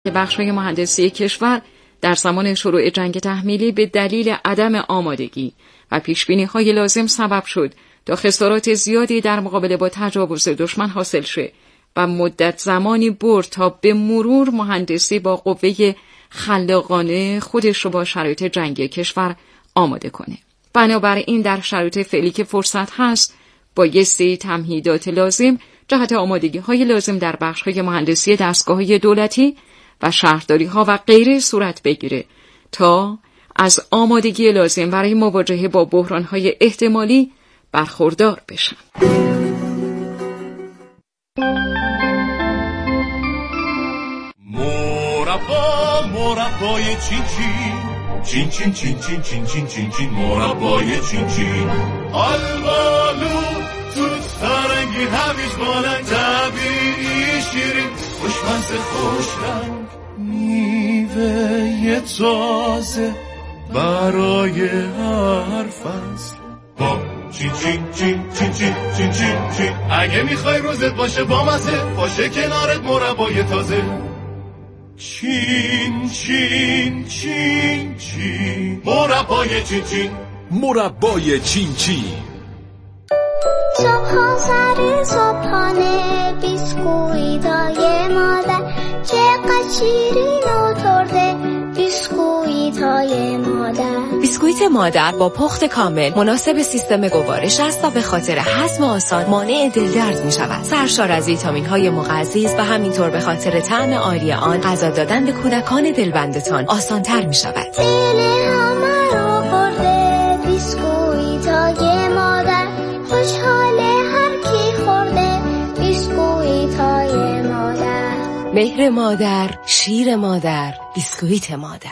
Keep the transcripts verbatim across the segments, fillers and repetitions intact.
بخش‌های مهندسی کشور در زمان شروع جنگ تحمیلی به دلیل عدم آمادگی و پیشبینی‌های لازم سبب شد تا خسارات زیادی در مقابله با تجاوز دشمن حاصل شه و مدت زمانی برد تا به مرور مهندسی با قوه خلاقانه خودش رو با شرایط جنگی کشور آماده کنه. بنابراین در شرایط فعلی که فرصت هست بایستی تمهیدات لازم جهت آمادگی‌های لازم در بخش‌های مهندسی دستگاه‌های دولتی و شهرداری‌ها و غیره صورت بگیره تا از آمادگی لازم برای مواجهه با بحران‌های احتمالی برخوردار بشن. مربا مربای چین چین چین چین چین چین چین چین چین مربای چین چین آلبالو توت فرنگی هویج بالنگ طبیعی شیرین خوشمزه خوش رنگ میوه تازه برای هر فصل با چین چین چین چین چین چین چین چین اگه میخوای روزت باشه با مزه باشه کنارت مربای تازه چین چین چین چین مربای چین چین مربای چین چین صبح سر صبحانه بیسکویتای مادر چقدر شیرین و ترده بیسکویتای مادر. بیسکویت مادر با پخت کامل مناسب سیستم گوارش است و به خاطر هضم آسان مانع دلدرد می شود. سرشار از ویتامین های مغذی و همینطور به خاطر طعم عالی آن غذا دادن به کودکان دلبندتان آسان تر می شود. دل همه رو برده بیسکویتای مادر خوشحاله هر کی خورده بیسکویتای مادر. مهر مادر، شیر مادر، بیسکویت مادر.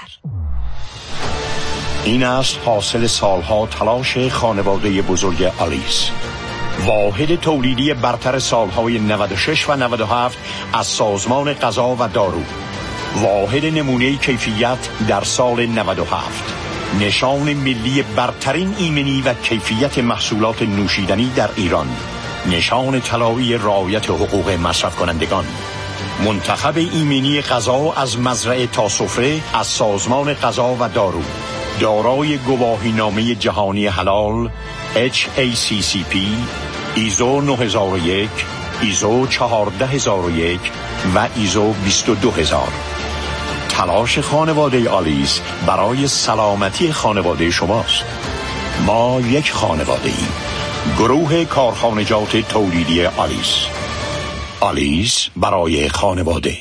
این است حاصل سالها تلاش خانواده بزرگ آلیس، واحد تولیدی برتر سالهای نود و شش و نود و هفت از سازمان غذا و دارو، واحد نمونه کیفیت در سال نود و هفت، نشان ملی برترین ایمنی و کیفیت محصولات نوشیدنی در ایران، نشان طلایی رعایت حقوق مصرف کنندگان، منتخب ایمنی غذا از مزرعه تا سفره از سازمان غذا و دارو، دارای گواهینامه جهانی حلال اچ ای سی سی پی، ایزو نه هزار و یک، ایزو چهارده هزار و یک و ایزو بیست و دو هزار. تلاش خانواده آلیس برای سلامتی خانواده شماست. ما یک خانواده ایم. گروه کارخانجات تولیدی آلیس. آلیس برای خانواده.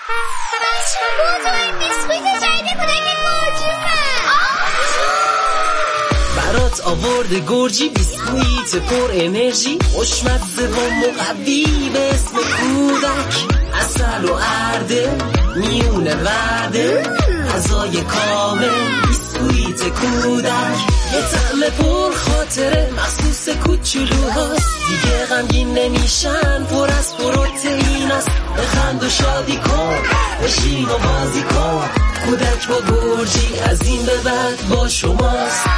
برات آورده گرجی بیسکویت پر انرژی خوشمزه و مقوی به اسم کودک، عسل و ارده میونه ورده غذای کامل بیسکویت کودک، یه طعم پر خاطره مخصوص کوچولوهاست، دیگه غمگین نمیشن پر از پروتئیناست، بخند و شادی کن بشین و بازی کن کودک با گرجی از این به بعد با شماست.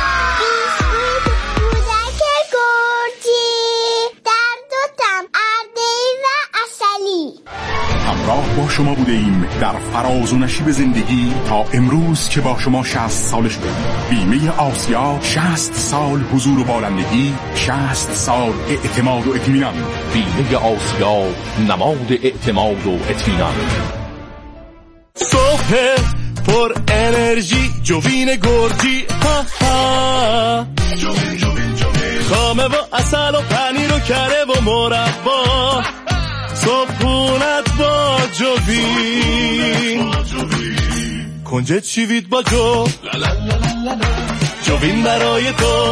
همراه با شما بوده ایم در فراز و نشیب زندگی تا امروز که با شما شصت سالش بود. بیمه آسیا، شصت سال حضور و بالندگی، شصت سال اعتماد و اطمینان. بیمه آسیا، نماد اعتماد و اطمینان. صبح پر انرژی جوین گرجی ها ها، جوین جوین جوین خامه و عسل و پنیر و کره و مربا، صبحونت با جوین، کنجد شیوید با جو، جوین برای تو،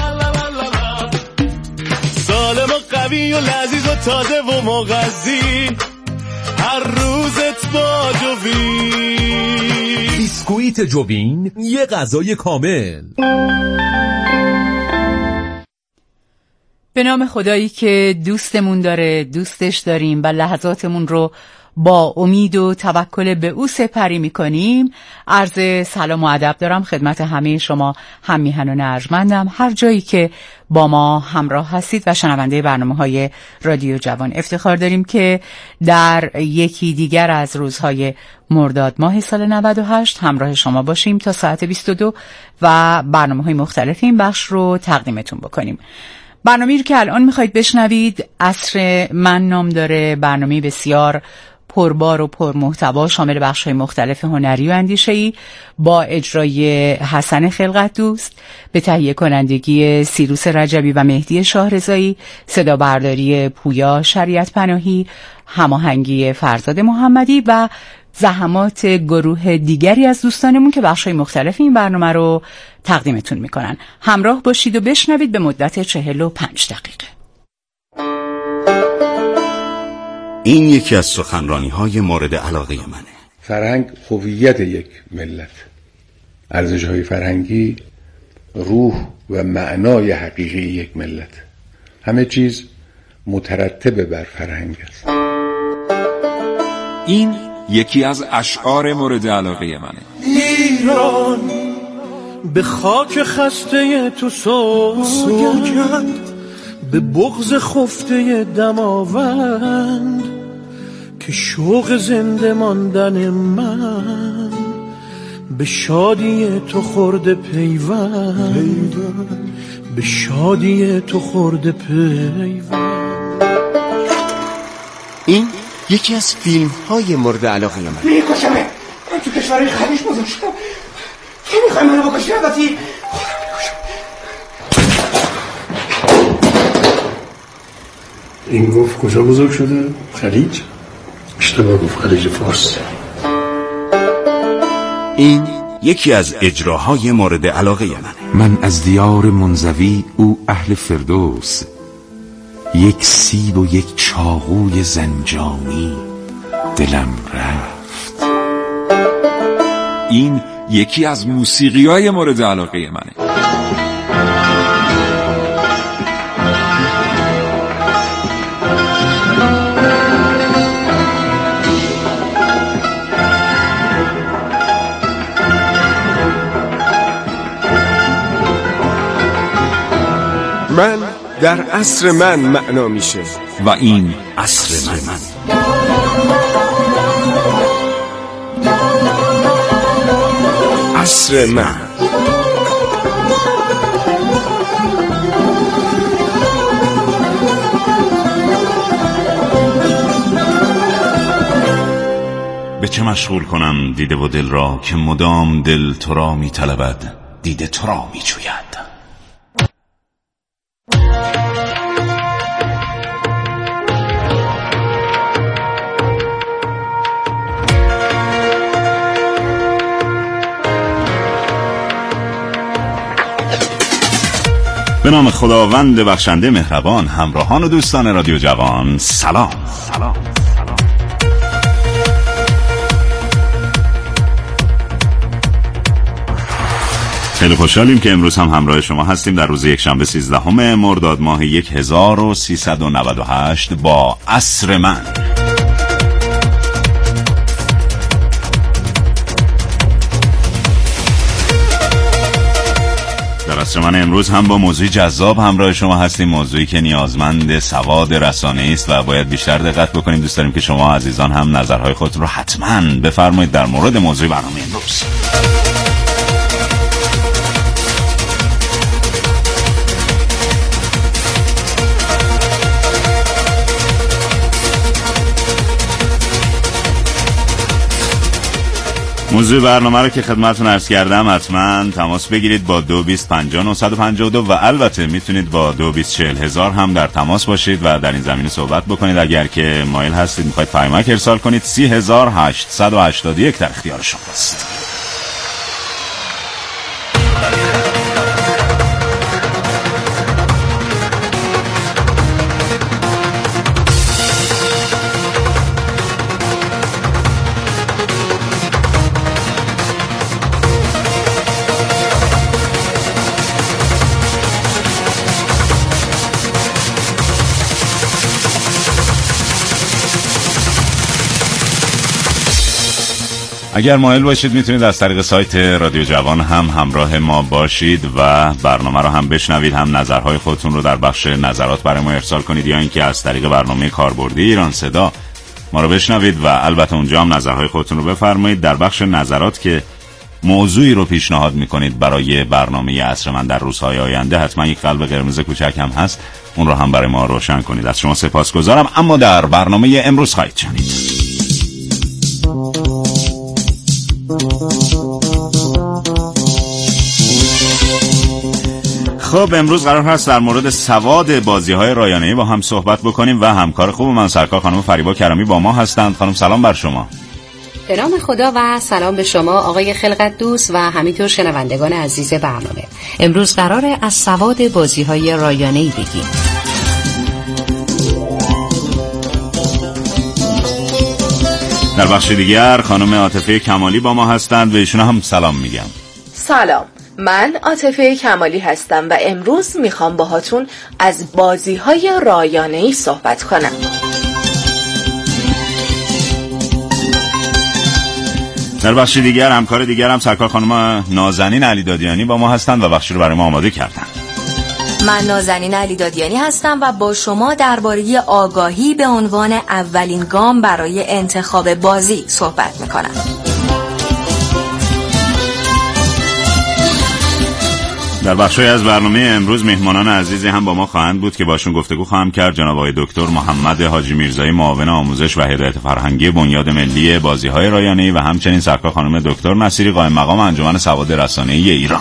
سالم و قوی و لذیذ و تازه و مغذی، هر روزت با جوین. بیسکویت جوین، یه غذای کامل. به نام خدایی که دوستمون داره، دوستش داریم و لحظاتمون رو با امید و توکل به او سپری می‌کنیم. عرض سلام و ادب دارم خدمت همه شما هم میهنان ارجمندم هر جایی که با ما همراه هستید و شنونده برنامه‌های رادیو جوان. افتخار داریم که در یکی دیگر از روزهای مرداد ماه سال نود و هشت همراه شما باشیم تا ساعت بیست و دو و برنامه‌های مختلف این بخش رو تقدیمتون بکنیم. برنامه‌ای که الان میخواید بشنوید عصر من نام داره. برنامه بسیار پربار و پرمحتوا شامل بخش‌های مختلف هنری و اندیشه‌ای با اجرای حسن خلقت دوست، به تهیه کنندگی سیروس رجبی و مهدی شاهرضایی، صدا برداری پویا شریعت پناهی، هماهنگی فرزاد محمدی و زحمات گروه دیگری از دوستانمون که بخش‌های مختلف این برنامه رو تقدیمتون میکنن. همراه باشید و بشنوید به مدت چهل و پنج دقیقه. این یکی از سخنرانی‌های مورد علاقه منه. فرهنگ هویت یک ملت، ارزش‌های فرهنگی روح و معنای حقیقی یک ملت. همه چیز مترتب بر فرهنگ است. این یکی از اشعار مورد علاقه منه. ایران به خاک خسته تو سوگند، به بغض خفته دماوند، که شوق زنده ماندن من به شادی تو خورده پیوند، به شادی تو خورده پیوند. این یکی از فیلم های مورد علاقه من. میکشمه، من تو کشورهای خلیج بزرگ شدم، تو میخوای منو بکشی؟ البته این گفت کجا بزرگ شده؟ خلیج؟ اشتباه گفت، خلیج فارس. این یکی از اجراهای مورد علاقه منه. من از دیار منزوی، او اهل فردوس، یک سیب و یک چاقوی زنجانی دلم رفت. این یکی از موسیقی‌های مورد علاقه منه. من در عصر من معنا میشه و این عصر من. عصر من. به چه مشغول کنم دیده و دل را، که مدام دل تو را می طلبد، دیده تو را می جوید. به نام خداوند بخشنده مهربان، همراهان و دوستان رادیو جوان، سلام. سلام. خیلی خوشحالیم که امروز هم همراه شما هستیم در روز یک شنبه سیزدهم مرداد ماه هزار و سیصد و نود و هشت با عصر من. در عصر من امروز هم با موضوعی جذاب همراه شما هستیم، موضوعی که نیازمند سواد رسانه‌ای است و باید بیشتر دقت بکنیم. دوست داریم که شما عزیزان هم نظرهای خود رو حتما بفرمایید در مورد موضوع برنامه امروز. موضوع برنامه رو که خدمتتون عرض کردم حتما تماس بگیرید با دو بیست پنجاه نهصد و پنجاه و دو و البته میتونید با دو بیست چهل هزار هم در تماس باشید و در این زمینه صحبت بکنید. اگر که مایل هستید میخواید پیامک ارسال کنید، سی هزار هشتصد و هشتاد و یک در اختیار شماست. اگر مایل باشید میتونید از طریق سایت رادیو جوان هم همراه ما باشید و برنامه رو هم بشنوید، هم نظرهای خودتون رو در بخش نظرات برای ما ارسال کنید، یا اینکه از طریق برنامه کاربردی ایران صدا ما رو بشنوید و البته اونجا هم نظرهای خودتون رو بفرمایید. در بخش نظرات که موضوعی رو پیشنهاد میکنید برای برنامه عصر من در روزهای آینده، حتما یک قلب قرمز کوچک هم هست، اون رو هم برای ما روشن کنید. از شما سپاسگزارم. اما در برنامه امروز خواهید شنید خب امروز قرار هست در مورد سواد بازی‌های رایانه‌ای با هم صحبت بکنیم و همکار خوب من سرکار خانم فریبا کرمی با ما هستند. خانم سلام بر شما. به نام خدا و سلام به شما آقای خلقت دوست و همینطور شنوندگان عزیز برنامه. امروز قراره از سواد بازی‌های رایانه‌ای بگیم. در بخش دیگر خانم عاطفه کمالی با ما هستند و ایشون هم سلام میگم. سلام، من عاطفه کمالی هستم و امروز میخوام باهاتون از بازی‌های رایانه‌ای صحبت کنم. در بخش دیگر همکار دیگر هم سرکار خانم نازنین علیدادیانی با ما هستند و بخشی رو برای ما آماده کردند. من نازنین علیدادیانی هستم و با شما درباره آگاهی به عنوان اولین گام برای انتخاب بازی صحبت میکنم. در بخشی از برنامه امروز مهمانان عزیزی هم با ما خواهند بود که باشون گفتگو خواهم کرد. جناب آقای دکتر محمد حاجی میرزایی، معاون آموزش و هدایت فرهنگی بنیاد ملی بازی‌های رایانه‌ای، و همچنین سرکار خانم دکتر نصیری، قائم مقام انجمن سواد رسانه‌ای ایران.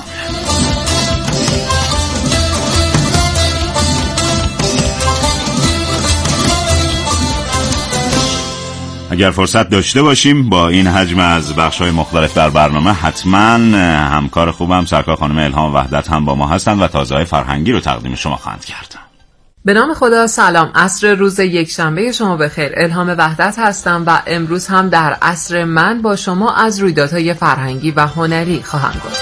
اگر فرصت داشته باشیم با این حجم از بخش‌های مختلف در برنامه، حتما همکار خوبم سرکار خانم الهام وحدت هم با ما هستند و تازه‌های فرهنگی رو تقدیم شما خواهند کرد. به نام خدا سلام، عصر روز یکشنبه شما بخیر. الهام وحدت هستم و امروز هم در عصر من با شما از رویدادهای فرهنگی و هنری خواهم گفت.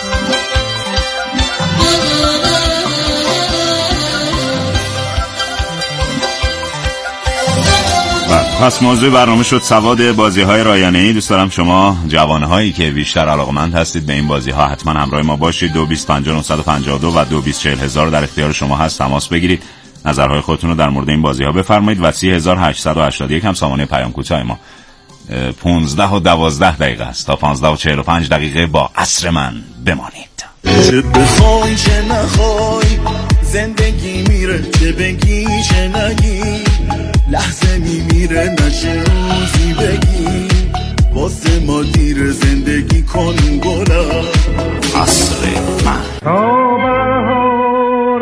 پس موضوع برنامه شد سواد بازی‌های رایانه‌ای. دوست دارم شما جوانهایی که بیشتر علاقمند هستید به این بازی‌ها حتما همراه ما باشید. دو بیست پنجاه نهصد و پنجاه و دو و دو بیست چهل هزار در اختیار شما هست. تماس بگیرید، نظرهای خودتون رو در مورد این بازی‌ها بفرمایید و سی هزار و هشتصد و هشتاد و یک هم سامانه پیام کوتاه ما. پانزده و دوازده دقیقه است تا پانزده و چهل و پنج دقیقه با عصر من بمانید. چه بخوای چه نخوای زندگی میره، چه بگی چه نگی لحظه میمیره، نشه روزی بگی واسه ما دیر، زندگی کن گلا عصر من. تا بهار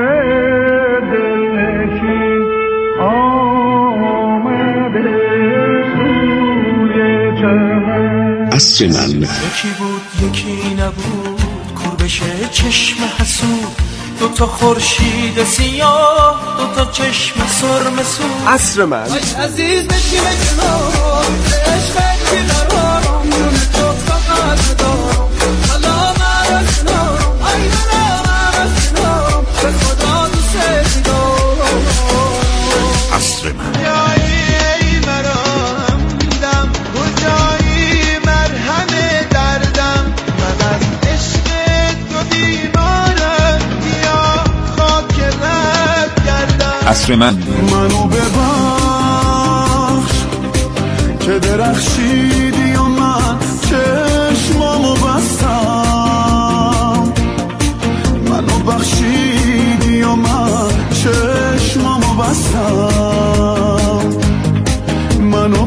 دلنشین آمده سوی چمن. عصر من. یکی بود یکی نبود، کوربش چشم حسود، دو تا خورشید سیاه، دو تا چشم سرم سود. عصر من. ای عزیز بشی بکنار عشقت که قرارم دونه تو فقط دارم، حالا من کنارم، ای من کنارم، به خدا دوست دارم. عصر من. ای مرام دم کجایی مرهم دردم، من از عشق تو دیوانم، یا خاک رد گردم. عصر من. منو ببخش که درخشیدی و من چشمامو بستم، منو بخشیدی و من چشمامو بستم، منو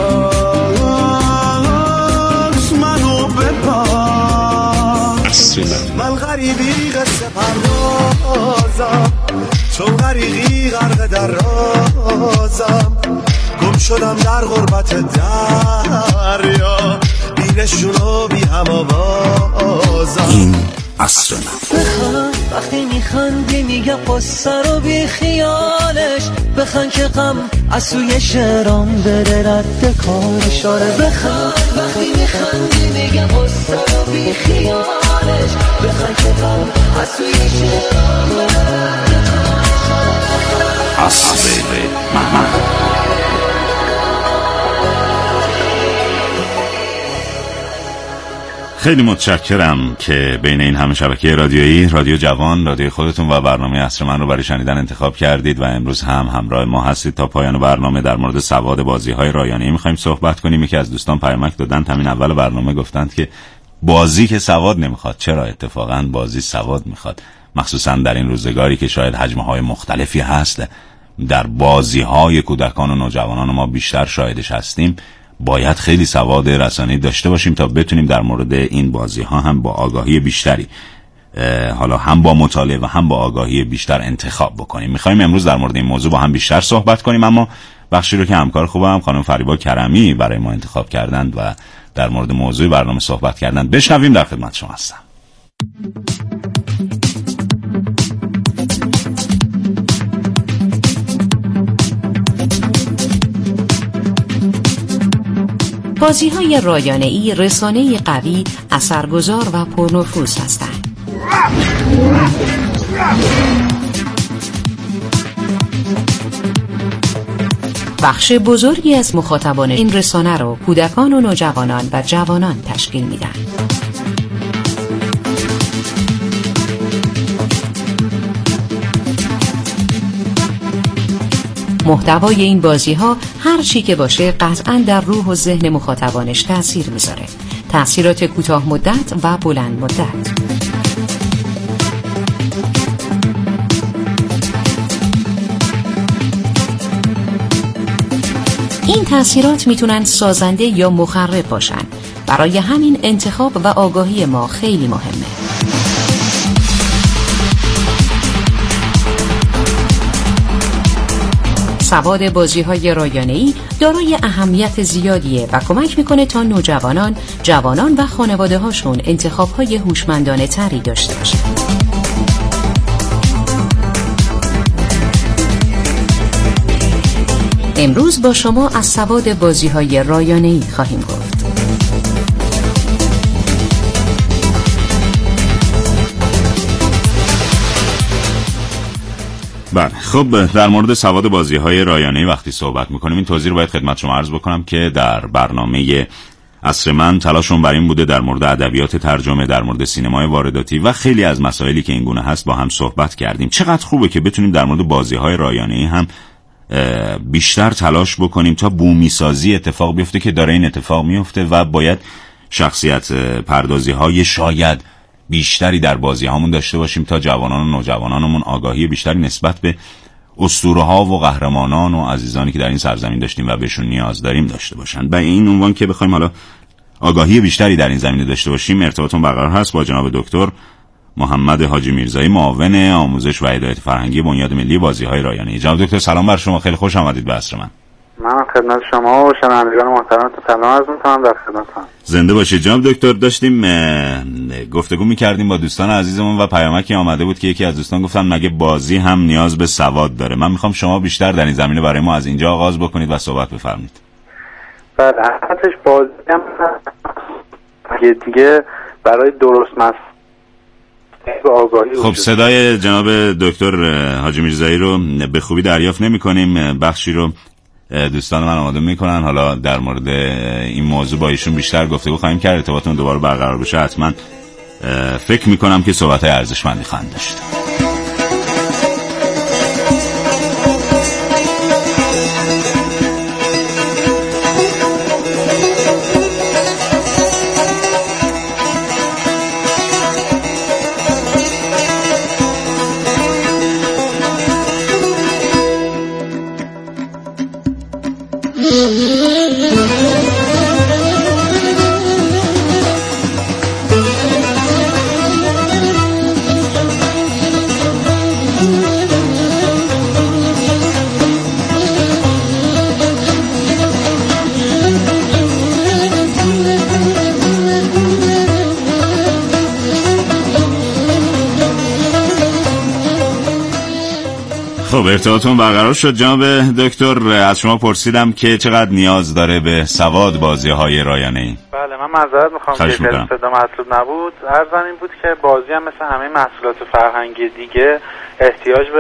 ببخش منو ببخش. عصر من. من غریبی قصه پردازم، چون غریقی غرق در رازم، گم شدم در غربت دریا، بی نشون و بی هم آوازم. این عصر من. بخند وقتی میخندی میگه قصه رو بی خیالش، بخند که غم از سوی شعرام بره رد کارش. آره بخند وقتی میخندی میگه قصه رو بی خیالش، بخند که غم از سوی شعرام بره رد کارش. عصر من. خیلی متشکرم که بین این همه شبکه رادیویی، رادیو جوان، رادیو خودتون و برنامه عصر من رو برای شنیدن انتخاب کردید و امروز هم همراه ما هستید. تا پایان برنامه در مورد سواد بازی‌های رایانه‌ای می‌خوایم صحبت کنیم. یکی از دوستان پیامک دادن همین اول برنامه، گفتند که بازی که سواد نمیخواد. چرا؟ اتفاقاً بازی سواد میخواد، مخصوصاً در این روزگاری که شاید حجم‌های مختلفی هست در بازی‌های کودکان و نوجوانان ما بیشتر شاهدش هستیم. باید خیلی سواد رسانه‌ای داشته باشیم تا بتونیم در مورد این بازی‌ها هم با آگاهی بیشتری، حالا هم با مطالعه و هم با آگاهی بیشتر انتخاب بکنیم. می‌خوایم امروز در مورد این موضوع با هم بیشتر صحبت کنیم، اما بخشی رو که همکار خوبم خانم فریبا کرمی برای ما انتخاب کردند و در مورد موضوع برنامه صحبت کردند بشنویم. در خدمت شما هستم. بازی‌های رایانه‌ای رسانه‌ای قوی، اثرگذار و پرنفوذ هستند. بخش بزرگی از مخاطبان این رسانه رو کودکان و نوجوانان و جوانان تشکیل میدن. محتوای این بازی ها هر چی که باشه قطعاً در روح و ذهن مخاطبانش تأثیر میذاره. تأثیرات کوتاه مدت و بلند مدت. این تأثیرات میتونن سازنده یا مخرب باشن. برای همین انتخاب و آگاهی ما خیلی مهمه. سواد بازی‌های رایانه‌ای دارای اهمیت زیادیه و کمک میکنه تا نوجوانان، جوانان و خانواده‌هاشون انتخاب‌های هوشمندانه تری داشته باشن. امروز با شما از سواد بازی‌های رایانه‌ای خواهیم گفت. بله، خب در مورد سواد بازی‌های رایانه‌ای وقتی صحبت می‌کنیم این توضیح رو باید خدمت شما عرض بکنم که در برنامه عصر من تلاشم بر این بوده در مورد ادبیات ترجمه، در مورد سینمای وارداتی و خیلی از مسائلی که این گونه هست با هم صحبت کردیم. چقدر خوبه که بتونیم در مورد بازی‌های رایانه‌ای هم بیشتر تلاش بکنیم تا بومی سازی اتفاق بیفته که داره این اتفاق میفته و باید شخصیت پردازی‌های شاید بیشتری در بازی هامون داشته باشیم تا جوانان و نوجوانانمون آگاهی بیشتری نسبت به اسطوره ها و قهرمانان و عزیزانی که در این سرزمین داشتیم و بهشون نیاز داریم داشته باشن. به این عنوان که بخوایم حالا آگاهی بیشتری در این زمینه داشته باشیم، ارتباطمون برقرار هست با جناب دکتر محمد حاجی میرزایی، معاون آموزش و هدایت فرهنگی بنیاد ملی بازی‌های رایانه‌ای. جناب دکتر سلام بر شما، خیلی خوش آمدید به عصر من. من خدمت شما و شنوندگان محترمتون سلام عرض می‌کنم. در خدمتتون. زنده باشید. جناب دکتر داشتیم گفتگو می‌کردیم با دوستان عزیزمون و پیامکی آمده بود که یکی از دوستان گفتن مگه بازی هم نیاز به سواد داره؟ من می‌خوام شما بیشتر در این زمینه برای ما از اینجا آغاز بکنید و صحبت بفرمایید. بله، حقیقتش بازی هم دیگه برای درست مس خب صدای جناب دکتر حاجی میرزایی رو به خوبی دریافت نمی کنیم. بخشی رو دوستان من آماده میکنن، حالا در مورد این موضوع با ایشون بیشتر گفتگو خواهیم کرد. ارتباطمون دوباره برقرار بشه حتما فکر میکنم که صحبت‌های ارزشمندی خواهند داشت. خب ارتباطمون برقرار شد. جناب دکتر از شما پرسیدم که چقدر نیاز داره به سواد بازی‌های رایانه‌ای. بله، من معذرت میخوام که صدا مطلوب نبود. عرضم این بود که بازی هم مثل همه محصولات فرهنگی دیگه احتیاج به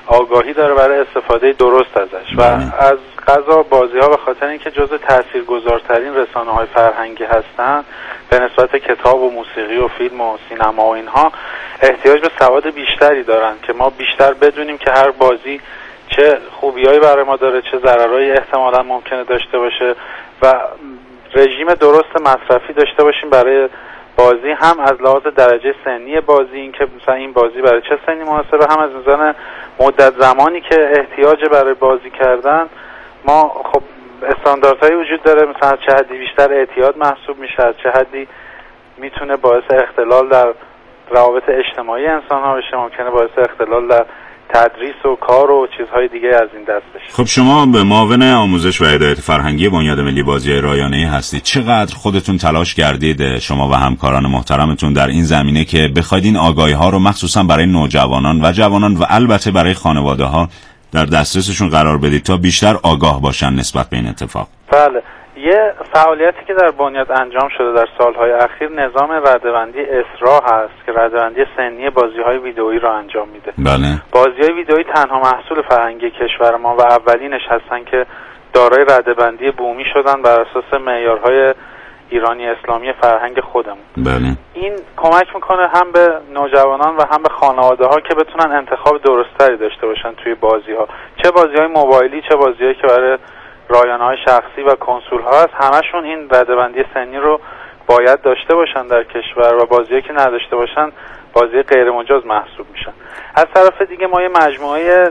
آگاهی داره برای استفاده درست ازش. و از قضا بازی‌ها به خاطر اینکه جزو تاثیرگذارترین رسانه‌های فرهنگی هستن به نسبت کتاب و موسیقی و فیلم و سینما و اینها احتیاج به سواد بیشتری دارن که ما بیشتر بدونیم که هر بازی چه خوبیایی برای ما داره، چه ضررایی احتمالاً ممکنه داشته باشه و رژیم درست مصرفی داشته باشیم برای بازی، هم از لحاظ درجه سنی بازی، این که مثلا این بازی برای چه سنی مناسبه، هم از نظر مدت زمانی که احتیاج برای بازی کردن. ما خب استانداردهایی وجود داره، مثلا از چه حدی بیشتر اعتیاد محسوب میشه، از چه حدی میتونه باعث اختلال در روابط اجتماعی انسان ها بشه، ممکنه باعث اختلال در تدریس و کار و چیزهای دیگه از این دست بشه. خب شما به معاون آموزش و هدایت فرهنگی بنیاد ملی بازی‌های رایانه‌ای هستید. چقدر خودتون تلاش کردید شما و همکاران محترمتون در این زمینه که بخواید این آگاهی‌ها رو مخصوصا برای نوجوانان و جوانان و البته برای خانواده‌ها در دسترسشون قرار بدید تا بیشتر آگاه باشن نسبت به این اتفاق؟ بله، یه فعالیتی که در بنیاد انجام شده در سالهای اخیر نظام رده‌بندی اسرا هست که رده‌بندی سنی بازی‌های ویدئویی را انجام میده. بله. بازی‌های ویدئویی تنها محصول فرهنگی کشور ما و اولینش هستن که دارای رده‌بندی بومی شدن بر اساس معیارهای ایرانی اسلامی فرهنگ خودمون. بله. این کمک میکنه هم به نوجوانان و هم به خانواده‌ها که بتونن انتخاب درستری داشته باشن توی بازی‌ها، چه بازی‌های موبایلی چه بازی‌هایی که برای رایانه‌های شخصی و کنسول‌ها هست، همشون این رده‌بندی سنی رو باید داشته باشن در کشور و بازی‌هایی که نداشته باشن بازی غیر مجاز محسوب میشن. از طرف دیگه ما یه مجموعه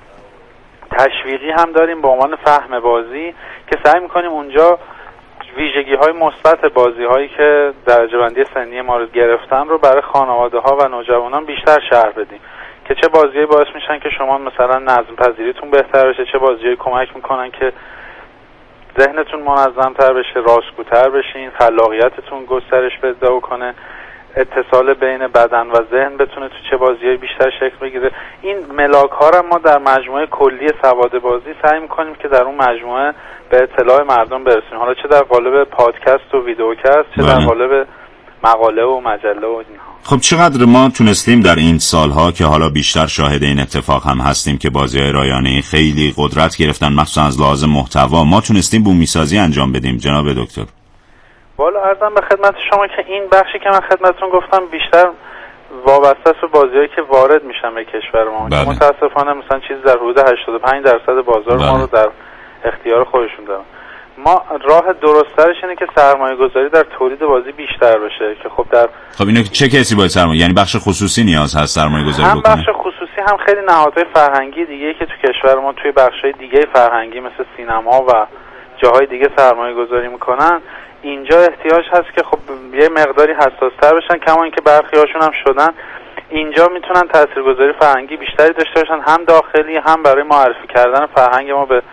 تشویقی هم داریم به عنوان فهم بازی که سعی می‌کنیم اونجا ویژگی‌های مثبت بازی‌هایی که درجه بندی سنی ما رو گرفتن رو برای خانواده‌ها و نوجوانان بیشتر شرح بدیم که چه بازی‌هایی باعث میشن که شما مثلا نظم پذیریتون بهتر بشه، چه بازی‌هایی کمک میکنن که ذهنتون منظم‌تر بشه، راستگوتر بشین، خلاقیتتون گسترش پیدا کنه، اتصال بین بدن و ذهن بتونه تو چه بازی‌های بیشتر شکل بگیره. این ملاک‌ها رو ما در مجموعه کلی سواد بازی سعی می‌کنیم که در اون مجموعه به اطلاع مردم برسیم، حالا چه در قالب پادکست و ویدیوکست، چه در قالب مقاله و مجله و اینها. خب چقدر ما تونستیم در این سالها که حالا بیشتر شاهد این اتفاق هم هستیم که بازی‌های رایانه‌ای خیلی قدرت گرفتن مخصوصا از لحاظ محتوا، ما تونستیم بومی‌سازی انجام بدیم جناب دکتر؟ والا عرضم به خدمت شما که این بخشی که من خدمتتون گفتم بیشتر وابسته است به بازی‌هایی که وارد میشن به کشور ما. بله. متاسفانه مثلا چیزی در حدود هشتاد و پنج درصد بازار بله. ما رو در اختیار خودشون دارن. ما راه درست‌ترش اینه که سرمایه‌گذاری در تولید بازی بیشتر بشه که خب در خب اینه چه کسی باید سرمایه، یعنی بخش خصوصی نیاز هست سرمایه‌گذاری بکنه؟ هم بخش خصوصی هم خیلی نهادهای فرهنگی دیگه که تو کشور ما توی بخش‌های دیگه فرهنگی مثل سینما و جاهای دیگه سرمایه‌گذاری میکنن. اینجا احتیاج هست که خب یه مقداری حساس‌تر بشن، کما اینکه برخی‌هاشون هم شدن. اینجا میتونن تاثیرگذاری فرهنگی بیشتری داشته باشن، هم داخلی هم برای معرفی کردن فرهنگ ما به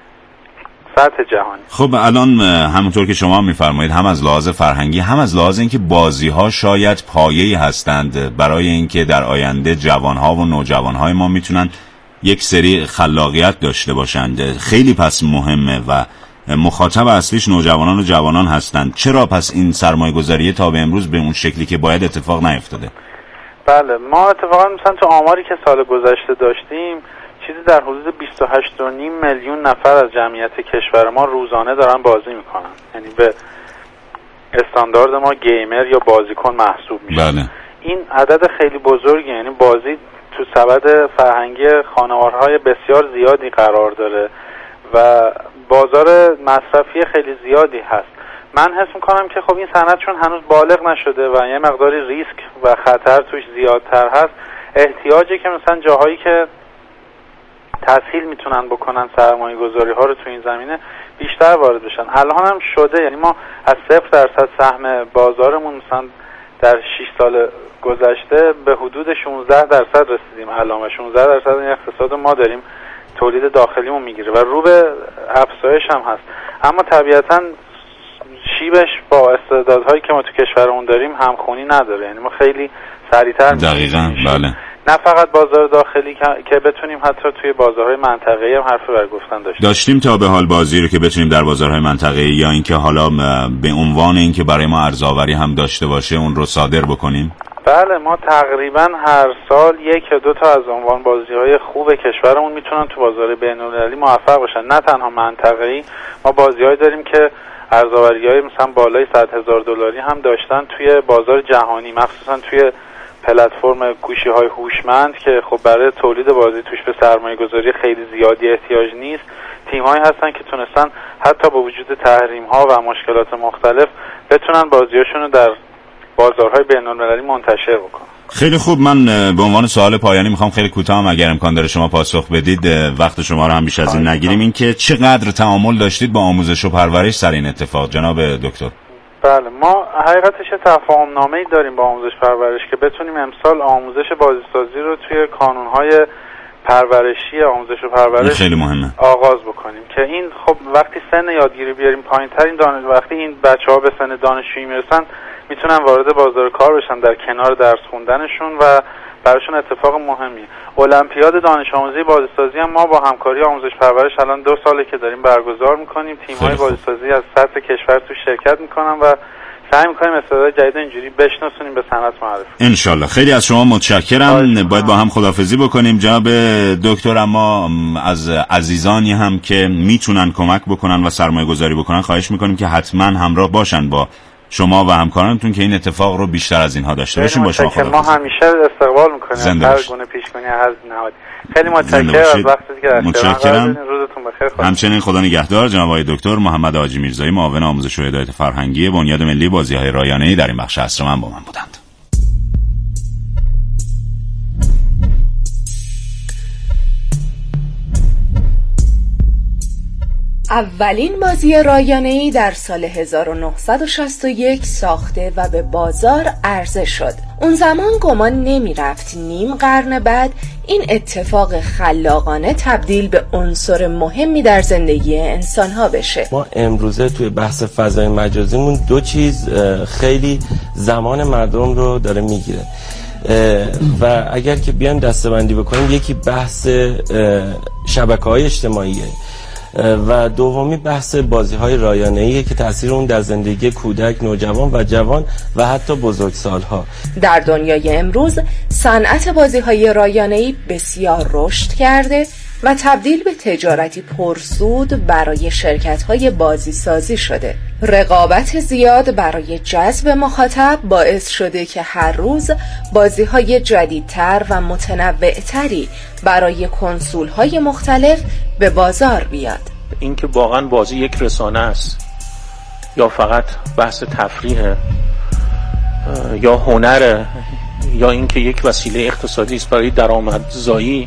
سطح جهانی. خب الان همونطور که شما میفرمایید هم از لحاظ فرهنگی هم از لحاظ اینکه بازی‌ها شاید پایه‌ای هستند برای اینکه در آینده جوان‌ها و نوجوان‌های ما میتونن یک سری خلاقیت داشته باشند، خیلی پس مهمه و مخاطب اصلیش نوجوانان و جوانان هستند. چرا پس این سرمایه‌گذاری تا به امروز به اون شکلی که باید اتفاق نیفتاده؟ بله، ما اتفاقا مثلا تو آماری که سال گذشته داشتیم چیزی در حدود بیست و هشت و نیم میلیون نفر از جمعیت کشور ما روزانه دارن بازی میکنن، یعنی به استاندارد ما گیمر یا بازیکن محسوب میشن. بله. این عدد خیلی بزرگی، یعنی بازی تو سبد فرهنگی خانوارهای بسیار زیادی قرار داره و بازار مصرفی خیلی زیادی هست. من حس میکنم که خب این صنعت چون هنوز بالغ نشده و یه مقداری ریسک و خطر توش زیادتر هست، احتیاجه که مثلا جاهایی که تسهیل میتونن بکنن سرمایه گذاری ها رو تو این زمینه بیشتر وارد بشن. الان هم شده، یعنی ما از صفر درصد سهم بازارمون مثلا در شش سال گذشته به حدود شانزده درصد رسیدیم. الان شانزده درصد این اقتصاد ما داریم تولید داخلیمون میگیره و رو به افزایش هم هست. اما طبیعتاً شیبش با استعدادهایی که ما تو کشورمون داریم همخونی نداره، یعنی ما خیلی سریعتر دقیقاً بله نه فقط بازار داخلی که بتونیم حتی توی بازارهای منطقه‌ای هم حرف بر گفتن داشتیم. داشتیم تا به حال بازی رو که بتونیم در بازارهای منطقه‌ای یا اینکه حالا به عنوان اینکه برای ما ارزآوری هم داشته باشه اون رو صادر بکنیم. بله، ما تقریبا هر سال یک یا دو تا از عنوان بازی‌های خوب کشورمون میتونن تو بازار بین‌المللی موفق باشن. نه تنها منطقه‌ای، ما بازی‌هایی داریم که ارزآوری‌های مثلا بالای صد هزار دلاری هم داشتن توی بازار جهانی، مخصوصا توی پلتفرم گوشی‌های هوشمند که خب برای تولید بازی توش به سرمایه‌گذاری خیلی زیادی احتیاج نیست. تیم‌هایی هستن که تونستن حتی با وجود تحریم‌ها و مشکلات مختلف بتونن بازی‌هاشون رو در بازارهای بین‌المللی منتشر بکنن. خیلی خوب، من به عنوان سوال پایانی میخوام خیلی کوتاه هم اگر امکان داره شما پاسخ بدید، وقت شما رو هم بیش از این نگیریم، این که چقدر تعامل داشتید با آموزش و پرورش سر این اتفاق جناب دکتر؟ بله، ما حقیقتش تفاهم نامه‌ای داریم با آموزش پرورش که بتونیم امسال آموزش بازیسازی رو توی کانون‌های پرورشی آموزش و پرورش خیلی مهمه آغاز بکنیم که این خب وقتی سن یادگیری بیاریم پایین‌تر، این دانش وقتی این بچه‌ها به سن دانشجویی میرسن میتونن وارد بازار کار بشن در کنار درس خوندنشون و براشون اتفاق مهمیه. المپیاد دانش آموزی بازیسازی هم ما با همکاری آموزش پرورش الان دو ساله که داریم برگزار میکنیم. تیم‌های بازیسازی از سطح کشور تو شرکت میکنن و سعی میکنیم استعداد جدید اینجوری بشناسونیم، به صنعت معرفی. ان شاءالله. خیلی از شما متشکرم. باید با هم خداحافظی بکنیم جناب دکتر، اما از عزیزانی هم که میتونن کمک بکنن و سرمایه گذاری بکنن خواهش میکنیم که حتما همراه باشن با شما و همکارانتون که این اتفاق رو بیشتر از اینها داشته باشیم. با شما خداحافظی. ما همیشه استقبال میکنیم هر گونه پیشگویی هر نهادی. خیلی متشکرم از وقتی که متشکرم. روزتون بخیر. خدا همچنین خدا نگهدار. جناب آقای دکتر محمد حاجی میرزایی، معاون آموزش و هدایت فرهنگی بنیاد ملی بازی‌های رایانه‌ای در این بخش عصر من با من بودند. اولین بازی رایانه‌ای در سال هزار و نهصد و شصت و یک ساخته و به بازار عرضه شد. اون زمان گمان نمی رفت نیم قرن بعد این اتفاق خلاقانه تبدیل به عنصر مهمی در زندگی انسان‌ها بشه. ما امروزه توی بحث فضای مجازیمون دو چیز خیلی زمان مردم رو داره میگیره و اگر که بیان دسته‌بندی بکنیم، یکی بحث شبکه‌های اجتماعیه و دومی بحث بازی‌های رایانه‌ایه که تأثیر اون در زندگی کودک، نوجوان و جوان و حتی بزرگسال‌ها. در دنیای امروز صنعت بازی‌های رایانه‌ای بسیار رشد کرده و تبدیل به تجارتی پرسود برای شرکت‌های بازیسازی شده. رقابت زیاد برای جذب مخاطب باعث شده که هر روز بازی‌های جدیدتر و متنوع‌تری برای کنسول‌های مختلف به بازار بیاد. اینکه واقعاً بازی یک رسانه است یا فقط بحث تفریحه یا هنره یا اینکه یک وسیله اقتصادی است برای درآمدزایی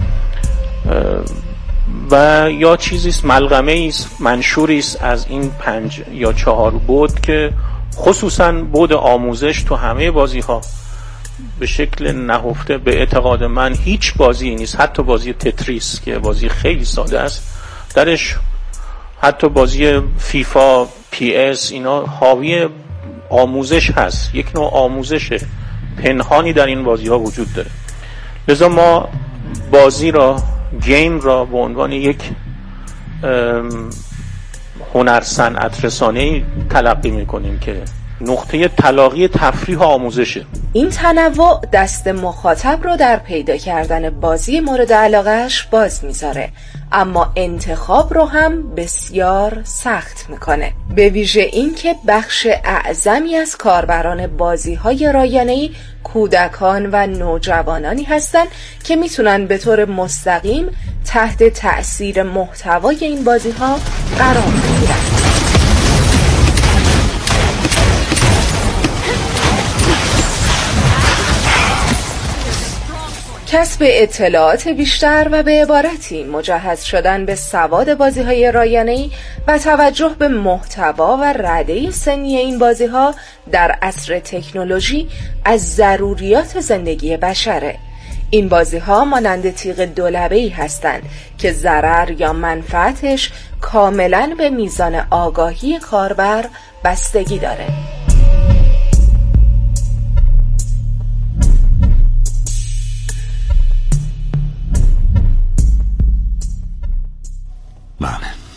و یا چیزی است ملغمه است منشوری است از این پنج یا چهار بود که خصوصاً بود آموزش تو همه بازی‌ها به شکل نهفته به اعتقاد من هیچ بازی نیست، حتی بازی تتریس که بازی خیلی ساده است درش، حتی بازی فیفا، پی اس، اینا حاوی آموزش هست، یک نوع آموزش پنهانی در این بازی ها وجود داره. لذا ما بازی را، گیم را به عنوان یک هنر صنعت رسانه‌ای تلقی می‌کنیم که نقطه تلاقی تفریح و آموزشه. این تنوع دست مخاطب رو در پیدا کردن بازی مورد علاقهش باز میذاره، اما انتخاب رو هم بسیار سخت میکنه، به ویژه این که بخش اعظمی از کاربران بازی‌های رایانه‌ای کودکان و نوجوانانی هستند که میتونن به طور مستقیم تحت تأثیر محتوای این بازی‌ها قرار بگیرن. کسب اطلاعات بیشتر و به عبارتی مجهز شدن به سواد بازی‌های رایانه‌ای و توجه به محتوا و رده سنی این بازی‌ها در عصر تکنولوژی از ضروریات زندگی بشره. این بازی‌ها مانند تیغ دولبه‌ای هستند که ضرر یا منفعتش کاملاً به میزان آگاهی کاربر بستگی داره.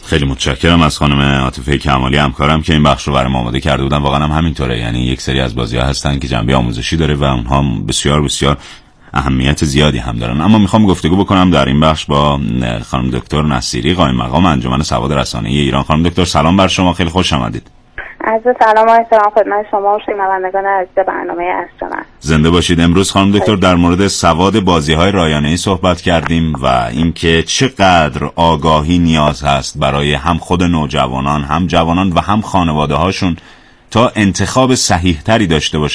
خیلی متشکرم از خانم عاطفه کمالی همکارم که این بخش رو برام آماده کرده بودن. واقعا هم همینطوره، یعنی یک سری از بازی‌ها هستن که جنبه آموزشی داره و اونها بسیار بسیار اهمیت زیادی هم دارن. اما میخوام گفتگو بکنم در این بخش با خانم دکتر نصیری، قائم مقام انجمن سواد رسانه‌ای ایران. خانم دکتر سلام بر شما، خیلی خوش آمدید. عرض سلام و احترام خدمت شما و شنوندگان عزیز برنامه عصر من. زنده باشید. امروز خانم دکتر در مورد سواد بازی‌های رایانه‌ای صحبت کردیم و اینکه چقدر آگاهی نیاز هست برای هم خود نوجوانان، هم جوانان و هم خانواده‌هاشون تا انتخاب صحیح‌تری داشته باشن